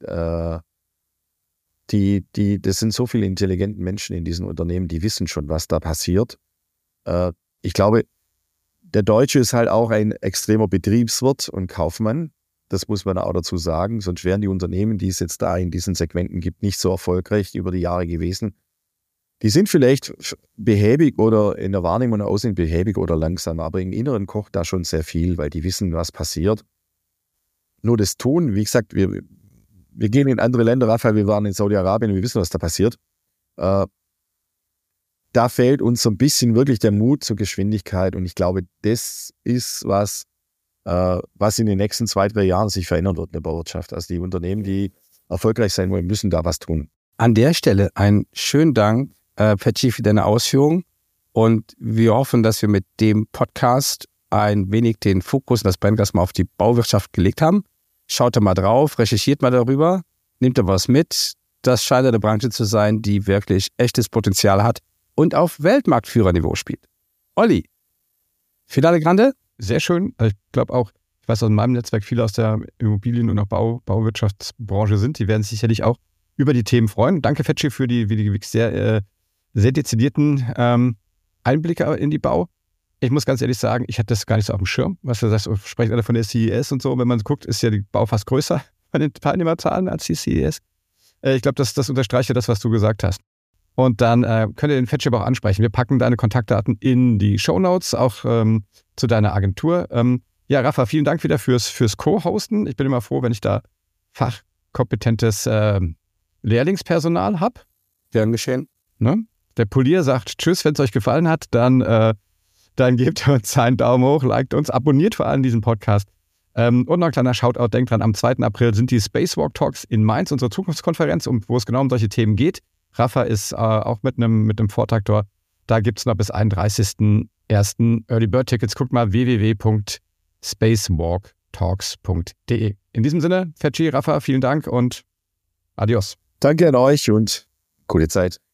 das sind so viele intelligente Menschen in diesen Unternehmen, die wissen schon, was da passiert. Ich glaube, der Deutsche ist halt auch ein extremer Betriebswirt und Kaufmann. Das muss man auch dazu sagen. Sonst wären die Unternehmen, die es jetzt da in diesen Segmenten gibt, nicht so erfolgreich über die Jahre gewesen. Die sind vielleicht behäbig oder in der Wahrnehmung und Aussehen behäbig oder langsam, aber im Inneren kocht da schon sehr viel, weil die wissen, was passiert. Nur das Tun, wie gesagt, wir gehen in andere Länder, Raphael, wir waren in Saudi-Arabien und wir wissen, was da passiert. Da fehlt uns so ein bisschen wirklich der Mut zur Geschwindigkeit und ich glaube, das ist was in den nächsten 2-3 Jahren sich verändern wird in der Bauwirtschaft. Also die Unternehmen, die erfolgreich sein wollen, müssen da was tun. An der Stelle einen schönen Dank, Ferci, für deine Ausführungen und wir hoffen, dass wir mit dem Podcast ein wenig den Fokus und das Brennglas mal auf die Bauwirtschaft gelegt haben. Schaut da mal drauf, recherchiert mal darüber, nehmt da was mit. Das scheint eine Branche zu sein, die wirklich echtes Potenzial hat und auf Weltmarktführerniveau spielt. Olli, Finale Grande? Sehr schön. Ich glaube auch, ich weiß aus meinem Netzwerk, viele aus der Immobilien- und auch Bauwirtschaftsbranche sind. Die werden sich sicherlich auch über die Themen freuen. Danke, Ferci, für die sehr, sehr dezidierten Einblicke in die Bau. Ich muss ganz ehrlich sagen, ich hatte das gar nicht so auf dem Schirm. Was du sagst, sprechen alle von der CES und so. Wenn man guckt, ist ja die Bau fast größer von den Teilnehmerzahlen als die CES. Ich glaube, das unterstreicht ja das, was du gesagt hast. Und dann könnt ihr den Ferci aber auch ansprechen. Wir packen deine Kontaktdaten in die Shownotes, auch zu deiner Agentur. Ja, Rafa, vielen Dank wieder fürs Co-Hosten. Ich bin immer froh, wenn ich da fachkompetentes Lehrlingspersonal habe. Gern geschehen. Ne? Der Polier sagt Tschüss, wenn es euch gefallen hat, dann gebt uns einen Daumen hoch, liked uns, abonniert vor allem diesen Podcast. Und noch ein kleiner Shoutout, denkt dran, am 2. April sind die Spacewalk Talks in Mainz, unsere Zukunftskonferenz, wo es genau um solche Themen geht. Rafa ist auch mit einem Vortrag dort. Da gibt es noch bis 31.01. Early Bird Tickets. Guckt mal www.spacewalktalks.de. In diesem Sinne, Fetschi, Rafa, vielen Dank und adios. Danke an euch und gute Zeit.